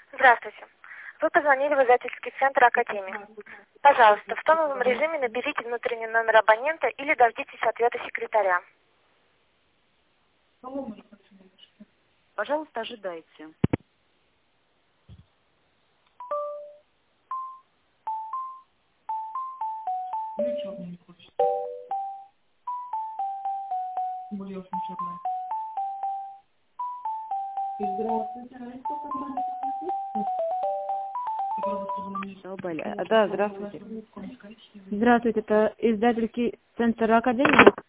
Здравствуйте. Вы позвонили в издательский центр Академия. Пожалуйста, в тоновом режиме наберите внутренний номер абонента или дождитесь ответа секретаря. Пожалуйста, ожидайте. Или черный не хочет. Более очень черная. Да, здравствуйте. Здравствуйте, это издательский центр Академия.